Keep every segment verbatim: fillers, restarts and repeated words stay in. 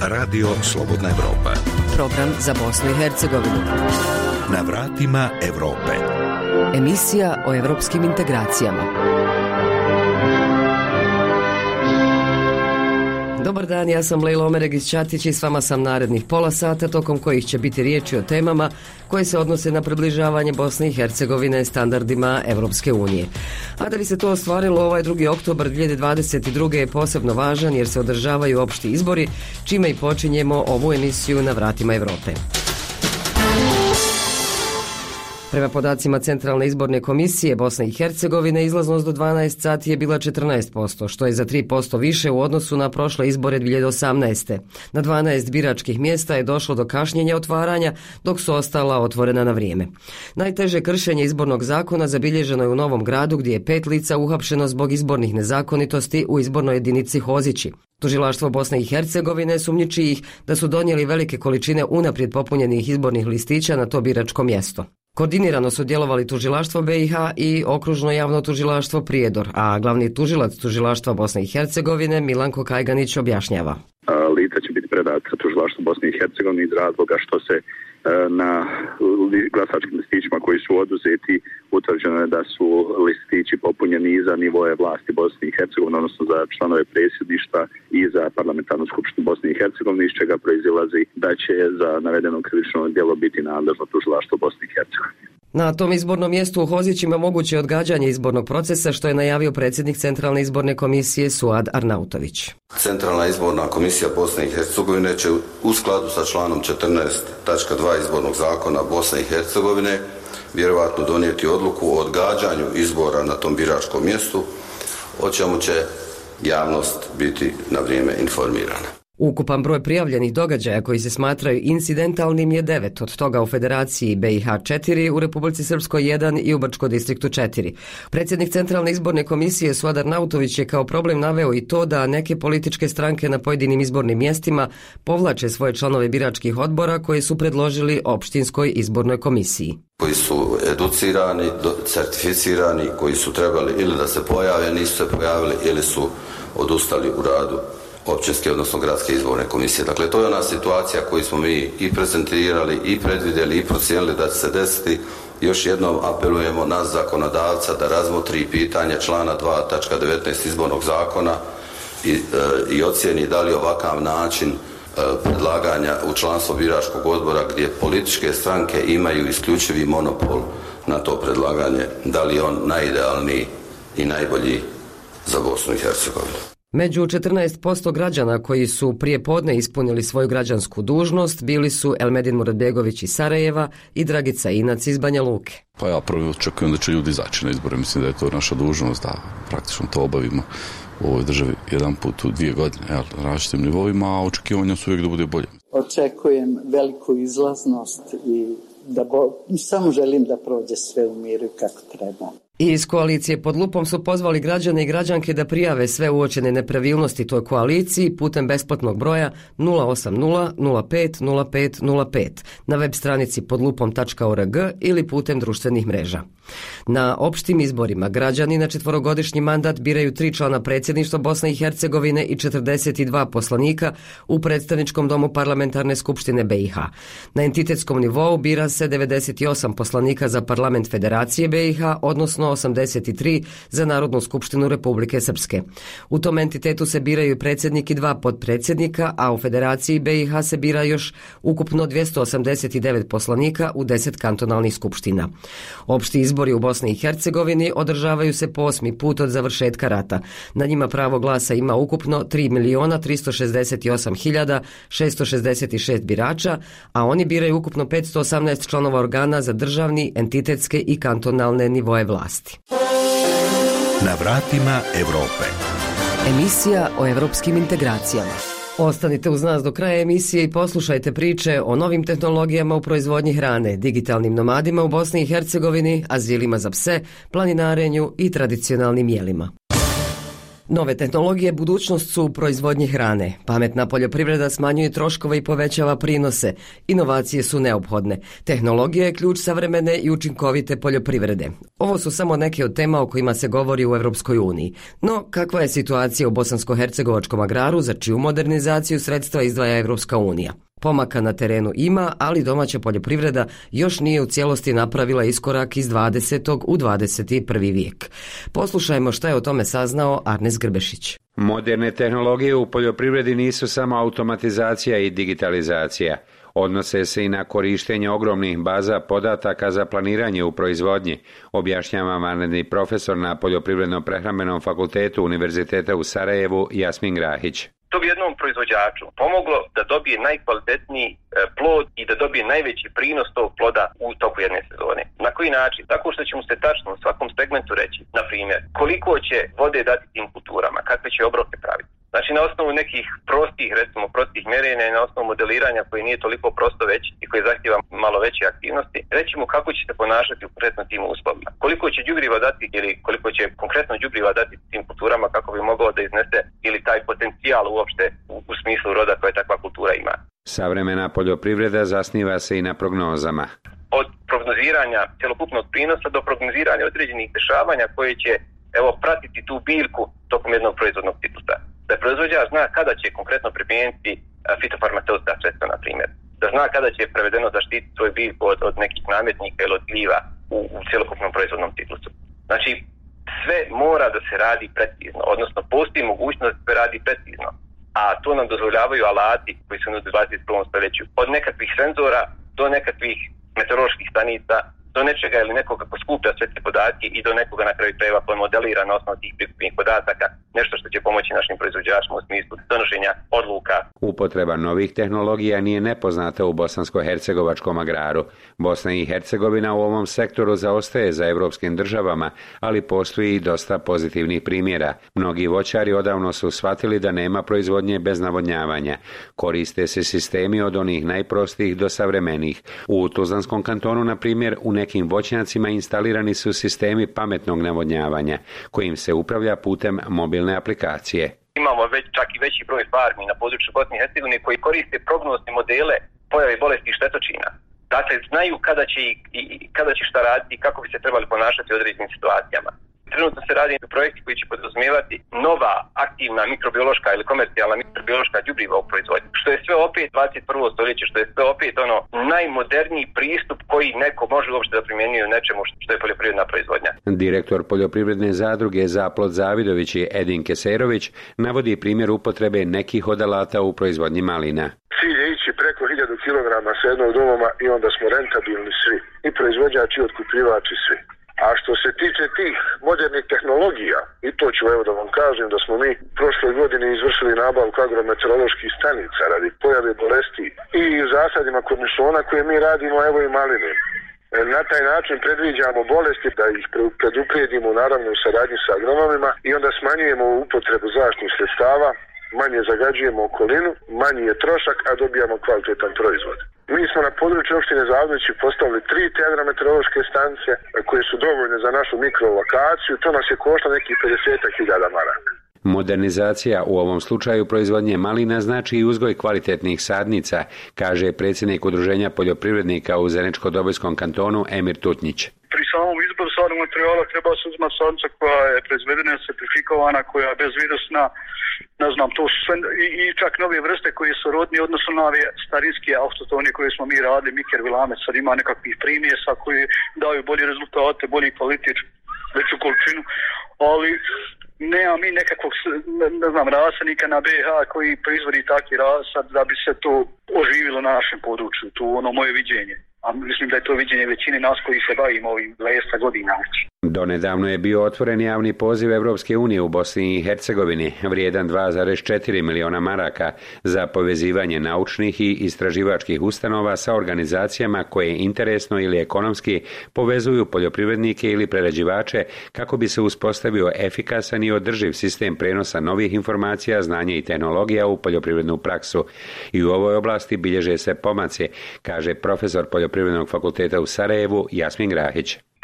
Radio Slobodna Evropa. Program za Bosnu i Hercegovinu. Na vratima Evrope. Emisija o evropskim integracijama. Dobar dan, ja sam Lejla Omeregić-Ćatić i s vama sam narednih pola sata, tokom kojih će biti riječi o temama koje se odnose na približavanje Bosne i Hercegovine standardima Evropske unije. A da bi se to ostvarilo, ovaj drugi oktobar dvije hiljade dvadeset druge je posebno važan jer se održavaju opšti izbori, čime i počinjemo ovu emisiju Na vratima Evrope. Prema podacima Centralne izborne komisije Bosne i Hercegovine, izlaznost do dvanaest sati je bila četrnaest posto, što je za tri posto više u odnosu na prošle izbore dvije hiljade osamnaeste. Na dvanaest biračkih mjesta je došlo do kašnjenja otvaranja, dok su ostala otvorena na vrijeme. Najteže kršenje izbornog zakona zabilježeno je u Novom Gradu, gdje je pet lica uhapšeno zbog izbornih nezakonitosti u izbornoj jedinici Hozići. Tužilaštvo Bosne i Hercegovine sumnjiči ih da su donijeli velike količine unaprijed popunjenih izbornih listića na to biračko mjesto. Koordinirano su djelovali tužilaštvo B i H i okružno javno tužilaštvo Prijedor, a glavni tužilac tužilaštva Bosne i Hercegovine Milanko Kajganić objašnjava. Lica će biti predata tužilaštvu Bosne i Hercegovine iz razloga što se na glasačkim listićima koji su oduzeti utvrđeno je da su listići popunjeni i za nivoje vlasti Bosne i Hercegovine, odnosno za članove predsjedništva i za parlamentarnu skupštinu Bosne i Hercegovine, iz čega proizilazi da će za navedeno krivično djelo biti nadležno tužilaštvo Bosne i Hercegovine. Na tom izbornom mjestu u Hozićima moguće odgađanje izbornog procesa, što je najavio predsjednik Centralne izborne komisije Suad Arnautović. Centralna izborna komisija Bosne i Hercegovine će u skladu sa članom četrnaest tačka dva izbornog zakona Bosne i Hercegovine vjerovatno donijeti odluku o odgađanju izbora na tom biračkom mjestu, o čemu će javnost biti na vrijeme informirana. Ukupan broj prijavljenih događaja koji se smatraju incidentalnim je devet, od toga u Federaciji B i H četiri, u Republici Srpskoj jedan i u Brčko distriktu četiri. Predsjednik Centralne izborne komisije Suad Arnautović je kao problem naveo i to da neke političke stranke na pojedinim izbornim mjestima povlače svoje članove biračkih odbora koje su predložili opštinskoj izbornoj komisiji. Koji su educirani, certificirani, koji su trebali ili da se pojave, nisu se pojavili ili su odustali u radu općinske, odnosno gradske izborne komisije. Dakle, to je ona situacija koju smo mi i prezentirali, i predvidjeli, i procijenili da će se desiti. Još jednom apelujemo na zakonodavca da razmotri pitanje člana dva tačka devetnaest izbornog zakona i, e, i ocijeni da li ovakav način e, predlaganja u članstvo biračkog odbora gdje političke stranke imaju isključivi monopol na to predlaganje, da li je on najidealniji i najbolji za Bosnu i Hercegovinu. Među četrnaest posto građana koji su prije podne ispunili svoju građansku dužnost bili su Elmedin Muratbegović iz Sarajeva i Dragica Inac iz Banja Luke. Pa ja prvi očekujem da će ljudi izaći na izbore. Mislim da je to naša dužnost da praktično to obavimo u ovoj državi jedan put u dvije godine, jel, na različitim nivoima, a očekivanja su uvijek da bude bolje. Očekujem veliku izlaznost i da bo... samo želim da prođe sve u miru kako treba. I iz koalicije Pod lupom su pozvali građane i građanke da prijave sve uočene nepravilnosti toj koaliciji putem besplatnog broja nula osam nula nula pet nula pet nula pet na web stranici podlupom tačka org ili putem društvenih mreža. Na opštim izborima građani na četvorogodišnji mandat biraju tri člana predsjedništva Bosne i Hercegovine i četrdeset dva poslanika u predstavničkom domu parlamentarne skupštine B i H. Na entitetskom nivou bira se devedeset osam poslanika za parlament Federacije B i H, odnosno osamdeset tri za Narodnu skupštinu Republike Srpske. U tom entitetu se biraju predsjednik i dva potpredsjednika, a u Federaciji B i H se bira još ukupno dvjesto osamdeset devet poslanika u deset kantonalnih skupština. Opšti izbori u Bosni i Hercegovini održavaju se po osmi put od završetka rata. Na njima pravo glasa ima ukupno tri miliona tristo šezdeset osam hiljada šesto šezdeset šest birača, a oni biraju ukupno petsto osamnaest članova organa za državni, entitetske i kantonalne nivoje vlasti. Na vratima Evrope. Emisija o evropskim integracijama. Ostanite uz nas do kraja emisije i poslušajte priče o novim tehnologijama u proizvodnji hrane, digitalnim nomadima u Bosni i Hercegovini, azilima za pse, planinarenju i tradicionalnim jelima. Nove tehnologije budućnost su u proizvodnji hrane. Pametna poljoprivreda smanjuje troškove i povećava prinose. Inovacije su neophodne. Tehnologija je ključ savremene i učinkovite poljoprivrede. Ovo su samo neke od tema o kojima se govori u Europskoj uniji. No, kakva je situacija u bosansko-hercegovačkom agraru za čiju modernizaciju sredstva izdvaja Europska unija? Pomaka na terenu ima, ali domaća poljoprivreda još nije u cijelosti napravila iskorak iz dvadesetog u dvadeset prvi vijek. Poslušajmo šta je o tome saznao Arnes Grbešić. Moderne tehnologije u poljoprivredi nisu samo automatizacija i digitalizacija. Odnose se i na korištenje ogromnih baza podataka za planiranje u proizvodnji, objašnjava vanredni profesor na Poljoprivredno-prehrambenom fakultetu Univerziteta u Sarajevu Jasmin Grahić. To bi jednom proizvođaču pomoglo da dobije najkvalitetniji plod i da dobije najveći prinos tog ploda u toku jedne sezone. Na koji način? Tako što će mu se tačno u svakom segmentu reći, na primjer, koliko će vode dati tim kulturama, kakve će obroke praviti. Znači na osnovu nekih prostih, recimo prostih mjerenja i na osnovu modeliranja koji nije toliko prosto već i koji zahtjeva malo veće aktivnosti, reći mu kako će se ponašati u konkretno tim uslovima. Koliko će đubriva dati ili koliko će konkretno đubriva dati tim kulturama kako bi moglo da iznese ili taj potencijal uopšte u, u smislu roda koje takva kultura ima. Savremena poljoprivreda zasniva se i na prognozama. Od prognoziranja cjelokupnog prinosa do prognoziranja određenih dešavanja koje će evo pratiti tu biljku tokom jednog proizvodnog ciklusa. Da proizvođač zna kada će konkretno primijeniti fitofarmaceutska sredstva, na primjer. Da zna kada će prevedeno zaštititi svoju biljku od, od nekih nametnika ili od gljiva u, u cjelokupnom proizvodnom ciklusu. Znači, sve mora da se radi precizno, odnosno postoji mogućnost da se radi precizno. A to nam dozvoljavaju alati koji su u dvadeset prvom stoljeću. Od nekakvih senzora do nekakvih meteoroloških stanica, do nečega ili nekoga ko skuplja sve te podatke i do nekoga na kraju krajeva koji modelira na osnovu tih prikupljenih podataka nešto što će pomoći našim proizvođačima u smislu donošenja odluka. Upotreba novih tehnologija nije nepoznata u bosansko-hercegovačkom agraru. Bosna i Hercegovina u ovom sektoru zaostaje za evropskim državama, ali postoji i dosta pozitivnih primjera. Mnogi voćari odavno su shvatili da nema proizvodnje bez navodnjavanja. Koriste se sistemi od onih najprostijih do savremenih. U Tuzlanskom kantonu, na primjer, u nekim voćnjacima instalirani su sistemi pametnog navodnjavanja, kojim se upravlja putem mobilne aplikacije. Imamo već čak i veći broj farmi na području Bosne i Hercegovine koji koriste prognozne modele pojave bolesti i štetočina. Dakle, znaju kada će, i, kada će šta raditi i kako bi se trebali ponašati u određenim situacijama. Trenutno se radi projekti koji će podrazumijevati nova aktivna mikrobiološka ili komercijalna mikrobiološka đubriva u proizvodnji. Što je sve opet dvadeset prvo stoljeće, što je sve opet ono najmoderniji pristup koji neko može uopšte da primjenjuje u nečemu što je poljoprivredna proizvodnja. Direktor poljoprivredne zadruge Zaplot Zavidović i Edin Keserović navodi primjer upotrebe nekih od alata u proizvodnji malina. Cilj je ići preko hiljadu kilograma sa jednog domoma i onda smo rentabilni svi. I proizvođači i otkupljivači svi. A što se tiče tih modernih tehnologija, i to ću evo da vam kažem da smo mi prošle godine izvršili nabavku agrometeoroloških stanica radi pojave bolesti i zasadima kornišona koje mi radimo evo i maline. Na taj način predviđamo bolesti da ih preduprijedimo naravno u saradnji sa agronomima i onda smanjujemo upotrebu zaštitnih sredstava, manje zagađujemo okolinu, manji je trošak, a dobijamo kvalitetan proizvod. Mi smo na području opštine Zavidovići postavili tri te agrometeorološke stanice koje su dovoljne za našu mikrolokaciju, to nas je koštalo nekih pedeset hiljada maraka. Modernizacija u ovom slučaju proizvodnje malina znači i uzgoj kvalitetnih sadnica, kaže predsjednik Udruženja poljoprivrednika u Zeničko-Dobojskom kantonu Emir Tutnjić. Pri samom izboru sadnog materijala treba se uzmati sadnica koja je proizvedena, certifikovana, koja je bezvirusna, ne znam, to su sve, i, i čak nove vrste koje su rodni odnosno na ove starinske autohtone koje smo mi radili, Miker Vilamec, sad ima nekakvih primjesa koji daju bolje rezultate, bolji kvalitet, veću količinu, ali nema mi nekakvog, ne znam, rasadnika na B H koji proizvodi takvi rasad da bi se to oživilo na našem području, to ono moje viđenje. A mislim da je to viđenje većine nas koji se bavimo ovim dvadeset godina. Donedavno je bio otvoren javni poziv Evropske unije u Bosni i Hercegovini, vrijedan dva zarez četiri miliona maraka, za povezivanje naučnih i istraživačkih ustanova sa organizacijama koje interesno ili ekonomski povezuju poljoprivrednike ili prerađivače kako bi se uspostavio efikasan i održiv sistem prenosa novih informacija, znanja i tehnologija u poljoprivrednu praksu. I u ovoj oblasti bilježe se pomaci, kaže profesor Poljoprivrednog fakulteta u Sarajevu Jasmin Grahić.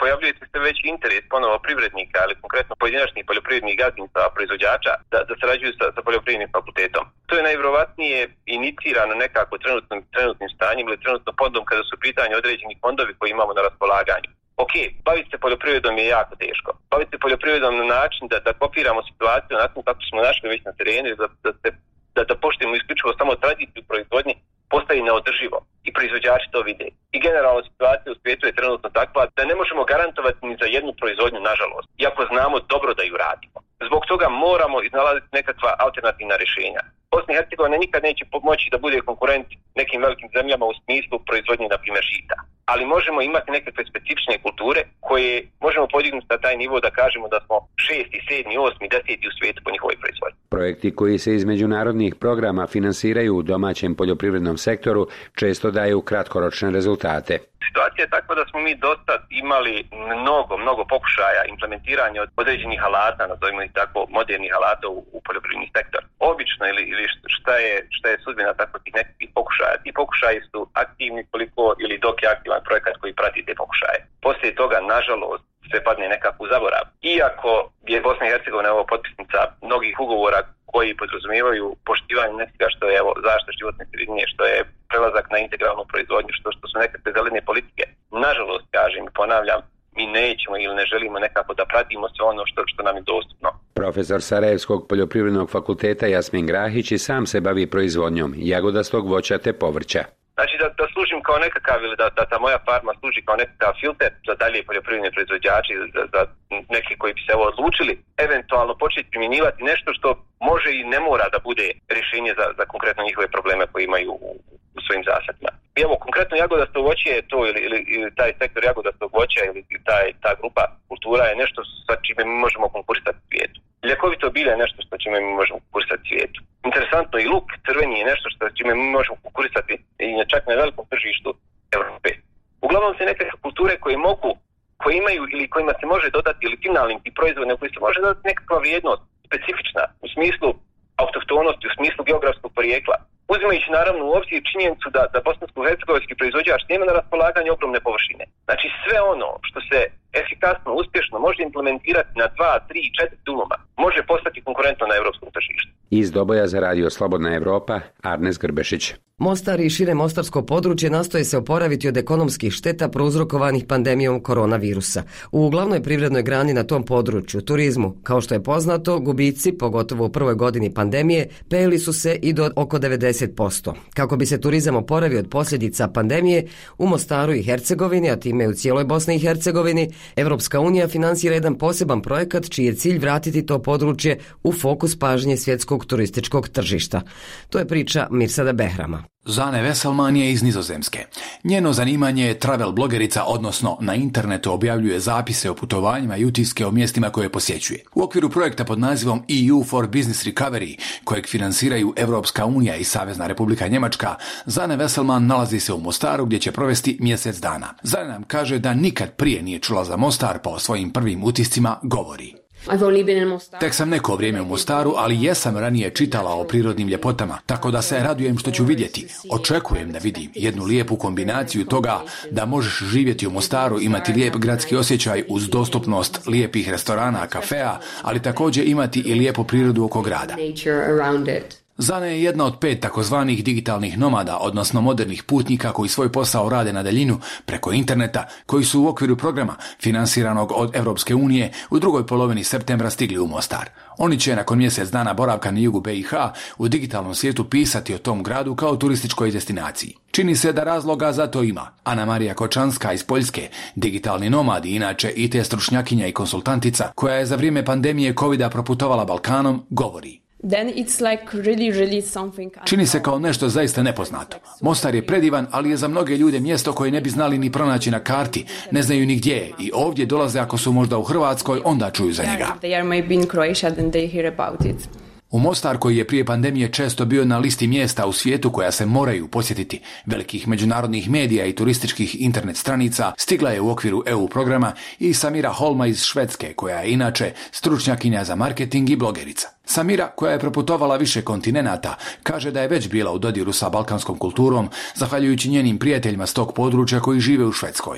pojavljuje se sve veći interes ponovo privrednika, ali konkretno pojedinačnih poljoprivrednih gazdinstava, proizvođača, da, da sarađuju sa, sa poljoprivrednim fakultetom. To je najvjerovatnije inicirano nekako trenutnim, trenutnim stanjem ili trenutnom fondom kada su pitanje određeni fondovi koji imamo na raspolaganju. Ok, baviti se poljoprivredom je jako teško. Baviti se poljoprivredom na način da, da kopiramo situaciju na način kako smo našli već na terenu, da, da, da, da poštujemo isključivo samo tradiciju proizvodnje, postaje neodrživo i proizvođači to vide. I generalno situacija u svijetu je trenutno takva da ne možemo garantovati ni za jednu proizvodnju, nažalost, iako znamo dobro da ju radimo. Zbog toga moramo iznalaziti nekakva alternativna rješenja. Bosna i Hercegovina nikad neće pomoći da bude konkurent nekim velikim zemljama u smislu proizvodnje, na primjer, žita. Ali možemo imati nekakve specifične kulture koje možemo podignuti na taj nivo da kažemo da smo šesti, sedmi, osmi, deseti u svijetu po njihovoj proizvodnji. Projekti koji se iz međunarodnih programa finansiraju u domaćem poljoprivrednom sektoru često daju kratkoročne rezultate. Situacija je takva da smo mi dosta imali mnogo, mnogo pokušaja implementiranja od određenih alata, nazovimo ih tako, modernih alata u, u poljoprivredni sektor. Obično ili, ili šta je, šta je sudbina tako tih nekakvih pokušaja. Ti pokušaji su aktivni koliko ili dok je aktivan projekat koji prati te pokušaje. Poslije toga, nažalost, sve padne nekako u zaborav. Iako je Bosna i Hercegovina ovo potpisnica mnogih ugovora koji podrazumijevaju poštivanje nečega što je evo, zaštita životne sredine, što je prelazak na integralnu proizvodnju, što, što su nekakve zelene politike. Nažalost, kažem i ponavljam, mi nećemo ili ne želimo nekako da pratimo sve ono što, što nam je dostupno. Profesor Sarajevskog poljoprivrednog fakulteta Jasmin Grahić i sam se bavi proizvodnjom jagodastog voća te povrća. Znači da, da služim kao nekakav ili da, da ta moja farma služi kao nekakav filter za dalje poljoprivredne proizvođače, za, za neke koji bi se ovo odlučili, eventualno početi primjenjivati nešto što može i ne mora da bude rješenje za, za konkretno njihove probleme koje imaju u, u svojim zasadima. I evo, konkretno jagodasto voće je to ili, ili, ili taj sektor jagodastog voća ili taj, ta grupa kultura je nešto sa čime mi možemo konkurisati svijetu. Ljekovito bilje je nešto sa čime mi možemo konkurisati svijetu. Interesantno, i luk crveni je nešto sa čime mi možemo konkurisati i čak na velikom tržištu Evrope. Uglavnom se neke kulture koje mogu, koje imaju ili kojima se može dodati ili finalnim i proizvodima koji se može dodati nekakva vrijednost specifična u smislu autohtonosti, u smislu geografskog porijekla. Uzimajući naravno u obzir činjenicu da, da bosansko-hercegovački proizvođač nema na raspolaganju ogromne površine. Znači sve ono što se efikasno, uspješno može implementirati na dva, tri, četiri dunuma može postati konkurentno na europskom tržištu. Iz Doboja za radio Slobodna Evropa, Arnes Grbešić. Mostar i šire mostarsko područje nastoje se oporaviti od ekonomskih šteta prouzrokovanih pandemijom koronavirusa. U glavnoj privrednoj grani na tom području, turizmu, kao što je poznato, gubici, pogotovo u prvoj godini pandemije, peli su se i do oko devedeset posto. Kako bi se turizam oporavio od posljedica pandemije, u Mostaru i Hercegovini, a time i u cijeloj Bosni i Hercegovini, Evropska unija finansira jedan poseban projekat čiji je cilj vratiti to područje u fokus pažnje svjetskog turističkog tržišta. To je priča Mirsada Behrama. Zane Veselman je iz Nizozemske. Njeno zanimanje je travel blogerica, odnosno na internetu objavljuje zapise o putovanjima i utiske o mjestima koje posjećuje. U okviru projekta pod nazivom E U for Business Recovery, kojeg finansiraju Evropska unija i Savezna Republika Njemačka, Zane Veselman nalazi se u Mostaru gdje će provesti mjesec dana. Zane nam kaže da nikad prije nije čula za Mostar, pa o svojim prvim utiscima govori. Tek sam neko vrijeme u Mostaru, ali jesam ranije čitala o prirodnim ljepotama, tako da se radujem što ću vidjeti. Očekujem da vidim jednu lijepu kombinaciju toga da možeš živjeti u Mostaru, imati lijep gradski osjećaj uz dostupnost lijepih restorana, kafea, ali također imati i lijepu prirodu oko grada. Zane je jedna od pet takozvanih digitalnih nomada, odnosno modernih putnika koji svoj posao rade na daljinu preko interneta, koji su u okviru programa finansiranog od Evropske unije u drugoj polovini septembra stigli u Mostar. Oni će nakon mjesec dana boravka na jugu B i H u digitalnom svijetu pisati o tom gradu kao turističkoj destinaciji. Čini se da razloga za to ima. Ana Marija Kočanska iz Poljske, digitalni nomad i inače I T stručnjakinja i konsultantica, koja je za vrijeme pandemije covida proputovala Balkanom, govori. Čini se kao nešto zaista nepoznato. Mostar je predivan, ali je za mnoge ljude mjesto koje ne bi znali ni pronaći na karti, ne znaju ni gdje je i ovdje dolaze ako su možda u Hrvatskoj, onda čuju za njega. U Mostar, koji je prije pandemije često bio na listi mjesta u svijetu koja se moraju posjetiti, velikih međunarodnih medija i turističkih internet stranica, stigla je u okviru E U programa i Samira Holma iz Švedske, koja je inače stručnjakinja za marketing i blogerica. Samira, koja je proputovala više kontinenata, kaže da je već bila u dodiru sa balkanskom kulturom, zahvaljujući njenim prijateljima s tog područja koji žive u Švedskoj.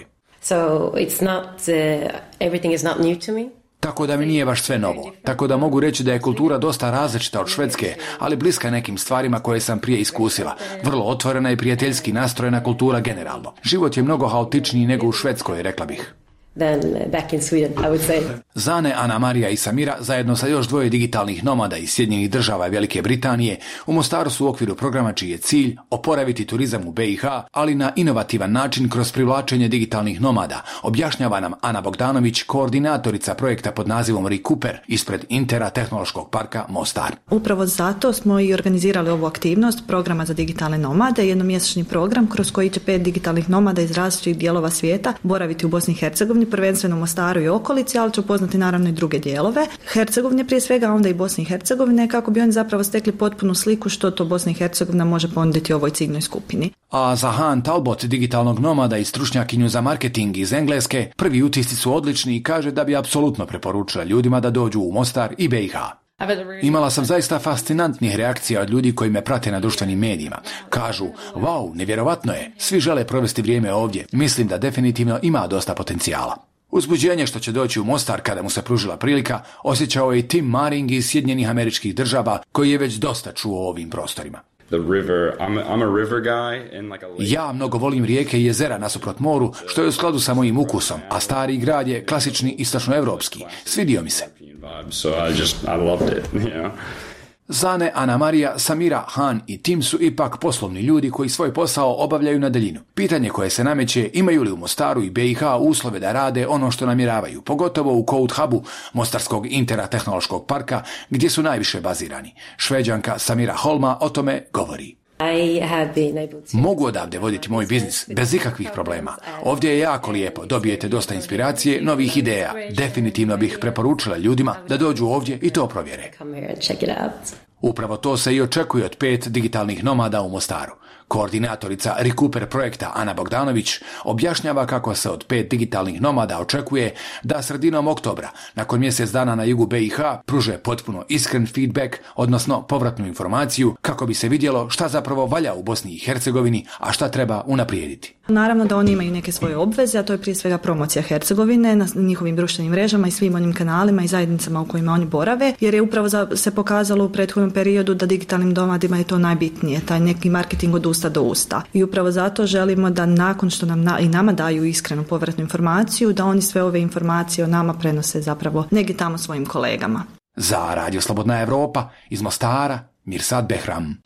So it's not, uh, everything is not new to me. Tako da mi nije baš sve novo. Tako da mogu reći da je kultura dosta različita od Švedske, ali bliska nekim stvarima koje sam prije iskusila. Vrlo otvorena i prijateljski nastrojena kultura generalno. Život je mnogo haotičniji nego u Švedskoj, rekla bih. Than back in Sweden, I would say. Zane, Ana Marija i Samira, zajedno sa još dvoje digitalnih nomada iz Sjedinjenih Država i Velike Britanije, u Mostaru su u okviru programa čiji je cilj oporaviti turizam u B i H, ali na inovativan način kroz privlačenje digitalnih nomada, objašnjava nam Ana Bogdanović, koordinatorica projekta pod nazivom Recooper ispred Intera tehnološkog parka Mostar. Upravo zato smo i organizirali ovu aktivnost programa za digitalne nomade, jednomjesečni program kroz koji će pet digitalnih nomada iz različitih dijelova svijeta boraviti u Bosni i Hercegovini, prvenstveno Mostaru i okolici, ali će upoznati naravno i druge dijelove Hercegovine prije svega, a onda i Bosne i Hercegovine, kako bi oni zapravo stekli potpunu sliku što to Bosna i Hercegovina može ponuditi ovoj ciljnoj skupini. A za Han Talbot, digitalnog nomada i stručnjakinju za marketing iz Engleske, prvi utisci su odlični i kaže da bi apsolutno preporučila ljudima da dođu u Mostar i B i H. Imala sam zaista fascinantnih reakcija od ljudi koji me prate na društvenim medijima. Kažu, wow, nevjerovatno je, svi žele provesti vrijeme ovdje, mislim da definitivno ima dosta potencijala. Uzbuđenje što će doći u Mostar kada mu se pružila prilika osjećao je i Tim Maring iz Sjedinjenih Američkih Država, koji je već dosta čuo o ovim prostorima. The river, I'm a, I'm a river guy and like a lake. Ja mnogo volim rijeke i jezera nasuprot moru, što je u skladu sa mojim ukusom, a stari grad je klasični istočnoevropski. Svidio mi se. So I just, I loved it, you know. Zane, Ana Marija, Samira, Han i Tim su ipak poslovni ljudi koji svoj posao obavljaju na daljinu. Pitanje koje se nameće, imaju li u Mostaru i B i H uslove da rade ono što namjeravaju, pogotovo u Code Hubu Mostarskog Intera tehnološkog parka, gdje su najviše bazirani. Šveđanka Samira Holma o tome govori. I have been able to... Mogu odavde voditi moj biznis bez ikakvih problema. Ovdje je jako lijepo, dobijete dosta inspiracije, novih ideja. Definitivno bih preporučila ljudima da dođu ovdje i to provjere. Upravo to se i očekuje od pet digitalnih nomada u Mostaru. Koordinatorica Recooper projekta Ana Bogdanović objašnjava kako se od pet digitalnih nomada očekuje da sredinom oktobra, nakon mjesec dana na jugu B i H, pruže potpuno iskren feedback, odnosno povratnu informaciju, kako bi se vidjelo šta zapravo valja u Bosni i Hercegovini, a šta treba unaprijediti. Naravno da oni imaju neke svoje obveze, a to je prije svega promocija Hercegovine na njihovim društvenim mrežama i svim onim kanalima i zajednicama u kojima oni borave, jer je upravo se pokazalo u prethodnom periodu da digitalnim nomadima je to najbitnije, taj neki marketing od usta do usta. I upravo zato želimo da nakon što nam na, i nama daju iskrenu povratnu informaciju, da oni sve ove informacije o nama prenose zapravo negdje tamo svojim kolegama. Za Radio Slobodna Evropa iz Mostara, Mirsad Behram.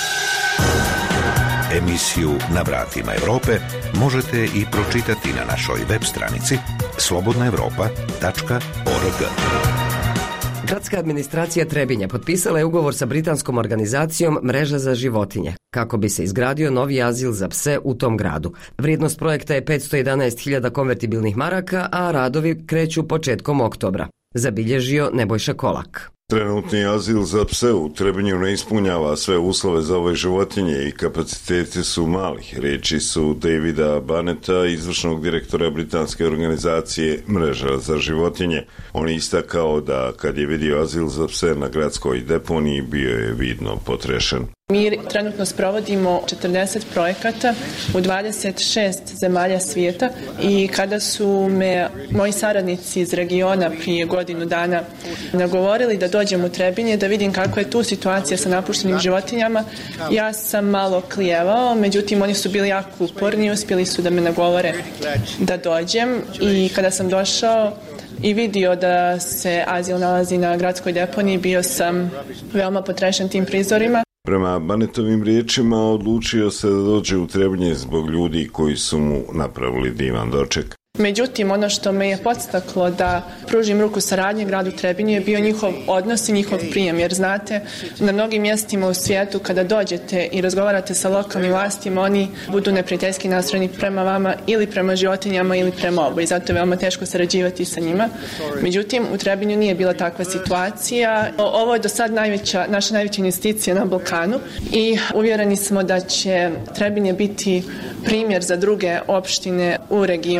Emisiju Na vratima Europe možete i pročitati na našoj web stranici slobodna evropa tačka org. Gradska administracija Trebinja potpisala je ugovor sa britanskom organizacijom Mreža za životinje kako bi se izgradio novi azil za pse u tom gradu. Vrijednost projekta je petsto jedanaest hiljada konvertibilnih maraka, a radovi kreću početkom oktobra. Zabilježio Nebojša Kolak. Trenutni azil za pse u Trebinju ne ispunjava sve uslove za ove životinje i kapaciteti su mali. Riječi su Davida Baneta, izvršnog direktora britanske organizacije Mreža za životinje. On je istakao da kad je vidio azil za pse na gradskoj deponiji bio je vidno potrešen. Mi trenutno sprovodimo četrdeset projekata u dvadeset šest zemalja svijeta i kada su me moji saradnici iz regiona prije godinu dana nagovorili da dođem u Trebinje da vidim kako je tu situacija sa napuštenim životinjama, ja sam malo klijevao, međutim oni su bili jako uporni i uspjeli su da me nagovore da dođem i kada sam došao i vidio da se azil nalazi na gradskoj deponiji, bio sam veoma potrešen tim prizorima. Prema Banetovim riječima odlučio se da dođe u Trebinje zbog ljudi koji su mu napravili divan doček. Međutim, ono što me je podstaklo da pružim ruku saradnje gradu Trebinju je bio njihov odnos i njihov prijem, jer znate, na mnogim mjestima u svijetu kada dođete i razgovarate sa lokalnim vlastima, oni budu neprijateljski nastrojeni prema vama ili prema životinjama ili prema oboje, zato je veoma teško sarađivati sa njima. Međutim, u Trebinju nije bila takva situacija. Ovo je do sad najveća, naša najveća investicija na Balkanu i uvjereni smo da će Trebinje biti primjer za druge opštine u regionu.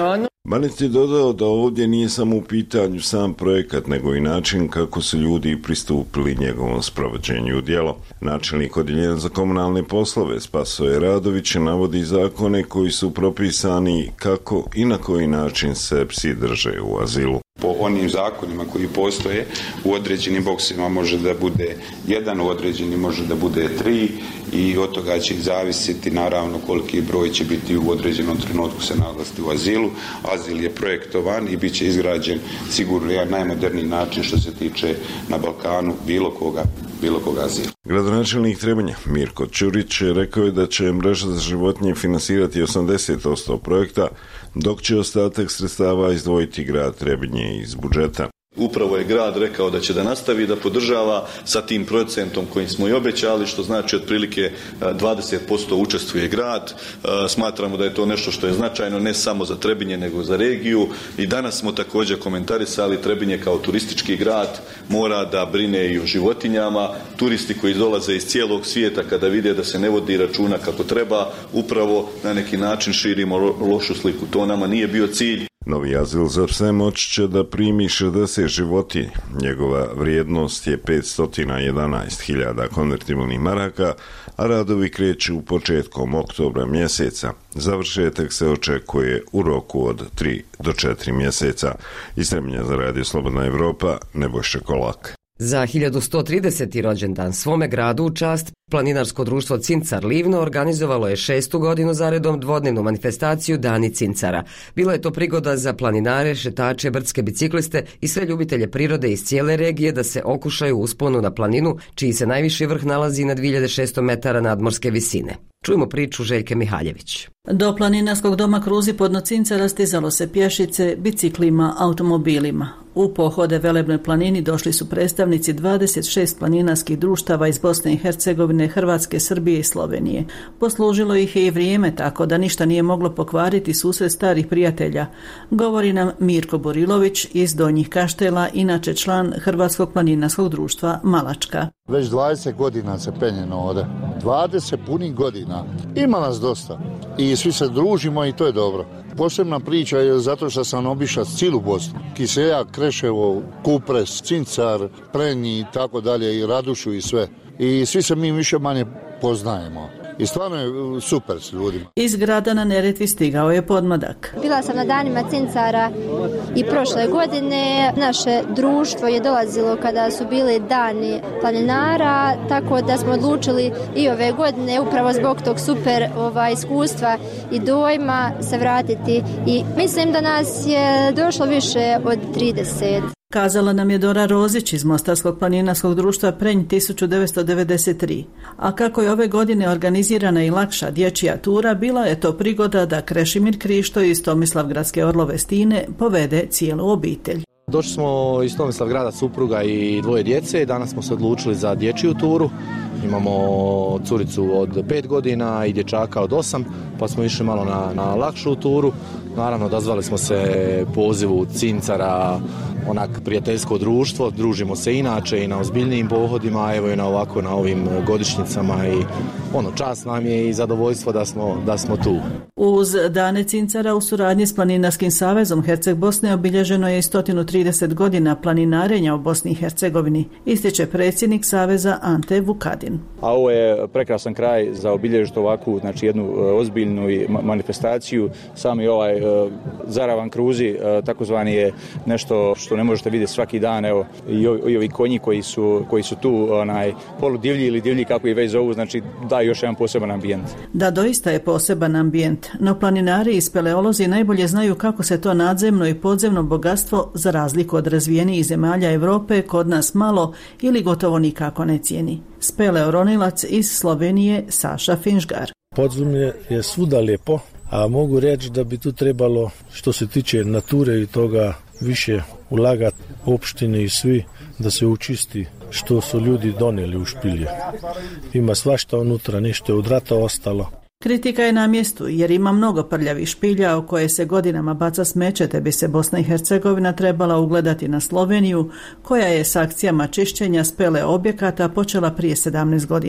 Banet je dodao da ovdje nije samo u pitanju sam projekat, nego i način kako su ljudi pristupili njegovom sprovođenju u djelo. Načelnik odjeljenja za komunalne poslove Spasoje Radović navodi zakone koji su propisani kako i na koji način se psi drže u azilu. Po onim zakonima koji postoje, u određenim boksima može da bude jedan, u određenim može da bude tri i od toga će zavisiti naravno koliki broj će biti u određenom trenutku se naglasiti u azilu. Azil je projektovan i bit će izgrađen sigurno jedan najmoderniji način što se tiče na Balkanu bilo koga, bilo koga azila. Gradonačelnik Trebinja Mirko Ćurić rekao je da će Mreža za životinje finansirati osamdeset posto projekta, dok će ostatak sredstava izdvojiti grad Trebinje iz budžeta. Upravo je grad rekao da će da nastavi da podržava sa tim procentom kojim smo i obećali, što znači otprilike dvadeset posto učestvuje grad. Smatramo da je to nešto što je značajno ne samo za Trebinje nego za regiju i danas smo također komentarisali Trebinje kao turistički grad mora da brine i o životinjama. Turisti koji dolaze iz cijelog svijeta kada vide da se ne vodi računa kako treba, upravo na neki način širimo lošu sliku. To nama nije bio cilj. Novi azil za pse moći će da primi šezdeset životinja. Njegova vrijednost je petsto jedanaest hiljada konvertibilnih maraka, a radovi kreću početkom oktobra mjeseca. Završetak se očekuje u roku od tri do četiri mjeseca. Iz Trebinja za Radio Slobodna Evropa, Nebojša Kolak. Za hiljadu sto trideseti rođendan svome gradu u čast planinarsko društvo Cincar Livno organizovalo je šestu godinu zaredom dvodnevnu manifestaciju Dani Cincara. Bila je to prigoda za planinare, šetače, brdske bicikliste i sve ljubitelje prirode iz cijele regije da se okušaju u usponu na planinu, čiji se najviši vrh nalazi na dvije hiljade šesto metara nadmorske visine. Čujemo priču Željke Mihaljević. Do planinarskog doma Kruzi podno Cincara stizalo se pješice, biciklima, automobilima. U pohode velebnoj planini došli su predstavnici dvadeset šest planinarskih društava iz Bosne i Hercegovine, Hrvatske, Srbije i Slovenije. Poslužilo ih je i vrijeme, tako da ništa nije moglo pokvariti susret starih prijatelja. Govori nam Mirko Borilović iz Donjih Kaštela, inače član Hrvatskog planinarskog društva Malačka. Već dvadeset godina se penjeno ovdje. dvadeset punih godina. Ima nas dosta. I svi se družimo i to je dobro. Posebna priča je zato što sam obišao cijelu Bosnu. Kiseljak, Kreševo, Kupres, Cincar, Prenji i tako dalje, i Radušu i sve. I svi se mi više manje poznajemo. I stvarno je super s ljudima. Iz grada na Neretvi stigao je podmladak. Bila sam na danima Cincara i prošle godine. Naše društvo je dolazilo kada su bili dani planinara, tako da smo odlučili i ove godine upravo zbog tog super ova, iskustva i dojma se vratiti. I mislim da nas je došlo više od trideset. Kazala nam je Dora Rozić iz Mostarskog planinarskog društva Prenj tisuću devetsto devedeset tri. A kako je ove godine organizirana i lakša dječja tura, bila je to prigoda da Krešimir Krišto iz Tomislavgradske Orlove Stine povede cijelu obitelj. Došli smo iz Tomislavgrada, supruga i dvoje djece. Danas smo se odlučili za dječju turu. Imamo curicu od pet godina i dječaka od osam, pa smo išli malo na, na lakšu turu. Naravno, odazvali smo se pozivu Cincara, onak prijateljsko društvo, družimo se inače i na ozbiljnijim pohodima, evo i na ovako na ovim godišnjicama i ono, čast nam je i zadovoljstvo da smo, da smo tu. Uz dane Cincara u suradnji s Planinarskim savezom Herceg Bosne obilježeno je i sto trideset godina planinarenja u Bosni i Hercegovini, ističe predsjednik saveza Ante Vukadin. A ovo je prekrasan kraj za obilježiti ovakvu, znači jednu ozbiljnu manifestaciju. Sami ovaj zaravan Kruzi takozvani je nešto što ne možete vidjeti svaki dan, evo i ovi, i ovi konji koji su, koji su tu onaj poludivlji ili divlji kako ih već zovu, znači da još jedan poseban ambijent. Da, doista je poseban ambijent, no planinari i speleolozi najbolje znaju kako se to nadzemno i podzemno bogatstvo, za razliku od razvijenijih zemalja Europe, kod nas malo ili gotovo nikako ne cijeni. Speleoronilac iz Slovenije Saša Finžgar. Podzemlje je svuda lijepo, a mogu reći da bi tu trebalo, što se tiče nature i toga, više ulagati opštine i svi da se učisti što su ljudi donijeli u špilje. Ima svašta unutra, nešto je od rata ostalo. Kritika je na mjestu jer ima mnogo prljavih špilja o koje se godinama baca smeće, te bi se Bosna i Hercegovina trebala ugledati na Sloveniju, koja je s akcijama čišćenja spele objekata počela prije sedamnaest godina.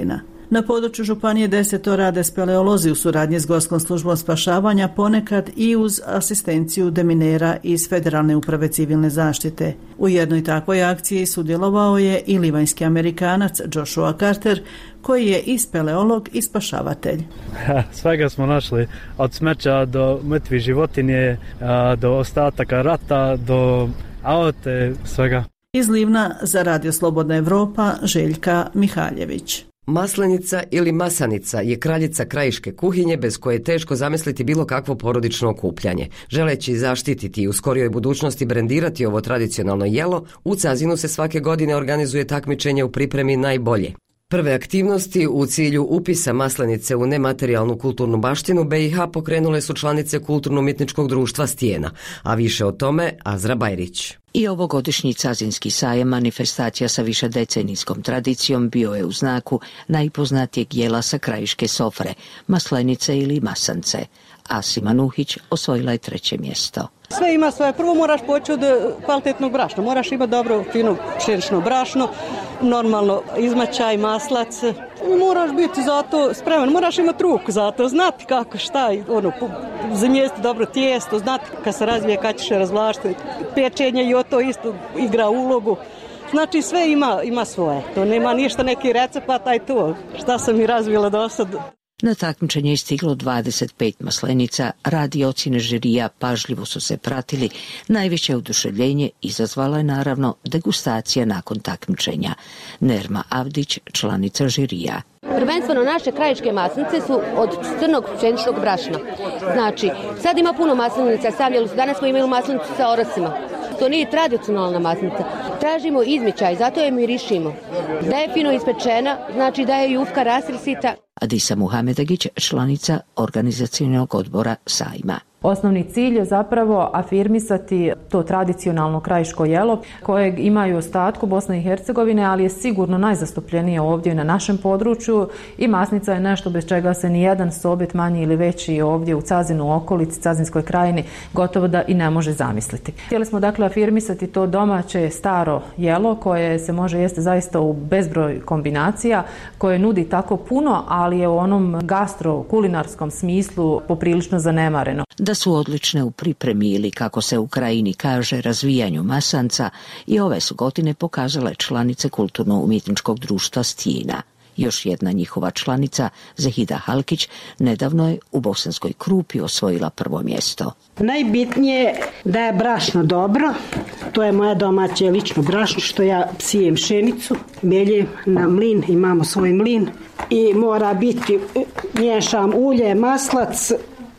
Na području županije deseto rade speleolozi u suradnji s Gorskom službom spašavanja, ponekad i uz asistenciju deminera iz Federalne uprave civilne zaštite. U jednoj takvoj akciji sudjelovao je i livanjski Amerikanac Joshua Carter, koji je i speleolog i spašavatelj. Svega smo našli, od smeća do mrtvih životinje, do ostataka rata, do aute, svega. Iz Livna za Radio Slobodna Evropa, Željka Mihaljević. Maslenica ili masanica je kraljica krajiške kuhinje bez koje je teško zamisliti bilo kakvo porodično okupljanje. Želeći zaštititi i u skorijoj budućnosti brendirati ovo tradicionalno jelo, u Cazinu se svake godine organizuje takmičenje u pripremi najbolje. Prve aktivnosti u cilju upisa maslenice u nematerijalnu kulturnu baštinu be i ha pokrenule su članice Kulturno-umjetničkog društva Stijena, a više o tome Azra Bajrić. I ovogodišnji Cazinski sajam, manifestacija sa višedecenijskom tradicijom, bio je u znaku najpoznatijeg jela sa krajiške sofre, maslenice ili masance. Asima Nuhić osvojila je treće mjesto. Sve ima svoje. Prvo moraš poći od kvalitetnog brašna. Moraš imati dobro, fino pšenično brašno, normalno izmačaj, maslac. Moraš biti za to spreman, moraš imati ruku za to, znati kako, šta, ono, zamijesti dobro tijesto, znati kad se razvije, kad ćeš razvlaštiti. Pečenje i o to isto igra ulogu. Znači sve ima, ima svoje. To nema ništa neki recept, taj to. Šta sam i razvila do sad. Na takmičenje je stiglo dvadeset pet maslenica, radi ocjene žirija pažljivo su se pratili. Najveće oduševljenje izazvala je naravno degustacija nakon takmičenja. Nerma Avdić, članica žirija. Prvenstveno naše krajiške maslenice su od crnog pšeničnog brašna. Znači, sad ima puno maslenica, stavljali su, danas smo imali maslenicu sa orasima. To nije tradicionalna maslenica. Tražimo izmičaj, zato je mirišimo. Da je fino ispečena, znači da je jufka rastresita. Adisa Muhamedagić, članica organizacionalnog odbora sajma. Osnovni cilj je zapravo afirmisati to tradicionalno krajiško jelo kojeg imaju u ostatku Bosne i Hercegovine, ali je sigurno najzastupljenije ovdje na našem području i masnica je nešto bez čega se nijedan sobit manji ili veći ovdje u Cazinu, u okolici, Cazinskoj krajini gotovo da i ne može zamisliti. Htjeli smo dakle afirmisati to domaće staro jelo koje se može jesti zaista u bezbroj kombinacija, koje nudi tako puno, ali je u onom gastro-kulinarskom smislu poprilično zanemareno. Da su odlične u pripremi ili, kako se u krajini kaže, razvijanju masanca, i ove su godine pokazale članice Kulturno-umjetničkog društva Stijena. Još jedna njihova članica, Zahida Halkić, nedavno je u Bosanskoj Krupi osvojila prvo mjesto. Najbitnije je da je brašno dobro, to je moja domaće lično brašno, što ja sijem pšenicu, meljem na mlin, imamo svoj mlin i mora biti, miješam ulje, maslac,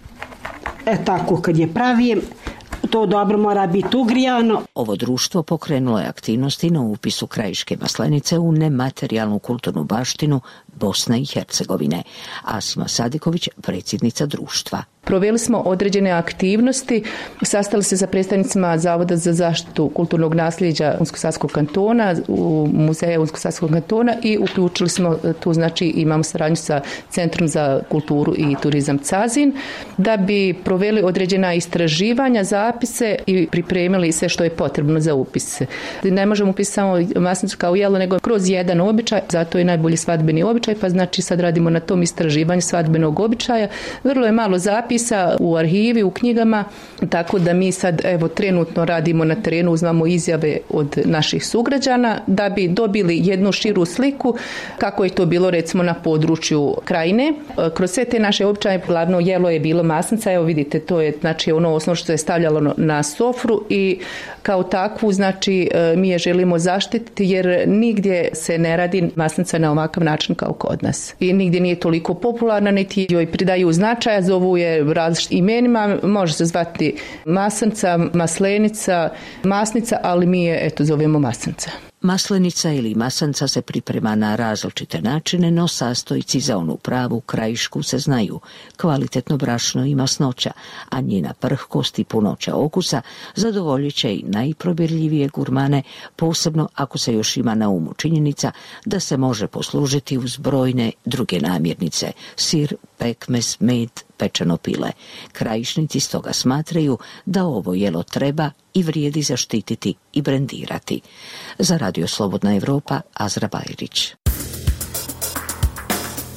e tako kad je pravijem, to dobro mora biti ugrijano. Ovo društvo pokrenulo je aktivnosti na upisu krajiške maslenice u nematerijalnu kulturnu baštinu Bosne i Hercegovine. Asima Sadiković, predsjednica društva. Proveli smo određene aktivnosti, sastali se sa predstavnicima Zavoda za zaštitu kulturnog nasljeđa Unsko-Sanskog kantona, u muzeja Unsko-Sanskog kantona i uključili smo tu, znači imamo saradnju sa Centrom za kulturu i turizam Cazin, da bi proveli određena istraživanja, zapise i pripremili sve što je potrebno za upis. Ne možemo upisati samo maslenicu kao jelo, nego kroz jedan običaj, zato je najbolji svadbeni običaj, pa znači sad radimo na tom istraživanju svadbenog običaja. Vrlo je malo zapisa u arhivi, u knjigama, tako da mi sad evo trenutno radimo na terenu, uzmamo izjave od naših sugrađana da bi dobili jednu širu sliku kako je to bilo recimo na području krajine. Kroz sve te naše običaje glavno jelo je bilo masnica, evo vidite to je znači ono osnovno što je stavljalo na sofru i kao takvu znači mi je želimo zaštititi jer nigdje se ne radi masnica na ovakav način kao kod nas. I nigdje nije toliko popularna, niti joj pridaju značaja, zovu je različitim imenima, može se zvati masanca, maslenica, masnica, ali mi je eto zovemo masanca. Maslenica ili masanca se priprema na različite načine, no sastojci za onu pravu krajišku se znaju. Kvalitetno brašno i masnoća, a njena prhkost i punoća okusa zadovoljit će i najprobirljivije gurmane, posebno ako se još ima na umu činjenica da se može poslužiti uz brojne druge namirnice, sir, pekmez, med, pečeno pile. Krajišnici stoga smatraju da ovo jelo treba i vrijedi zaštititi i brendirati. Za Radio Slobodna Evropa, Azra Bajrić.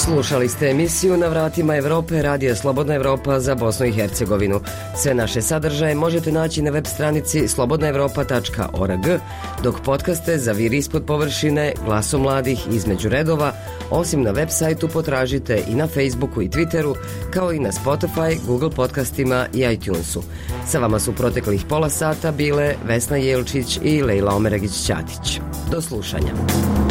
Slušali ste emisiju Na vratima Evrope, radija Slobodna Evropa za Bosnu i Hercegovinu. Sve naše sadržaje možete naći na web stranici slobodna evropa tačka org, dok podcaste za Vir ispod površine, Glasom mladih, Između redova, osim na web sajtu potražite i na Facebooku i Twitteru, kao i na Spotify, Google podcastima i iTunesu. Sa vama su proteklih pola sata bile Vesna Jelčić i Lejla Omeregić-Ćatić. Do slušanja.